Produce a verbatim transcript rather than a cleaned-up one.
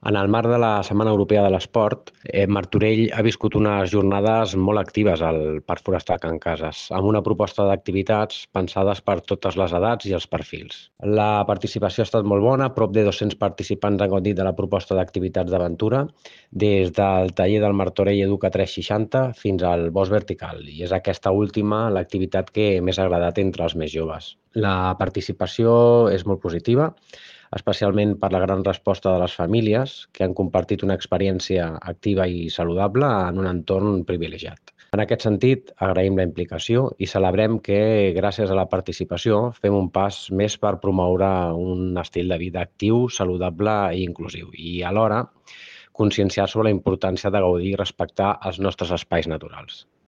En el marc de la Setmana Europea de l'Esport, eh, Martorell ha viscut unes jornades molt actives al Parc Forestal Can Cases, amb una proposta d'activitats pensades per totes les edats i els perfils. La participació ha estat molt bona, prop de dos-cents participants han gaudit de la proposta d'activitats d'aventura, des del taller del Martorell Educa tres seixanta fins al bosc vertical, i és aquesta última l'activitat que més ha agradat entre els més joves. La participació és molt positiva, especialment per la gran resposta de les famílies, que han compartit una experiència activa i saludable en un entorn privilegiat. En aquest sentit, agraïm la implicació i celebrem que, gràcies a la participació, fem un pas més per promoure un estil de vida actiu, saludable i inclusiu, i alhora conscienciar sobre la importància de gaudir i respectar els nostres espais naturals.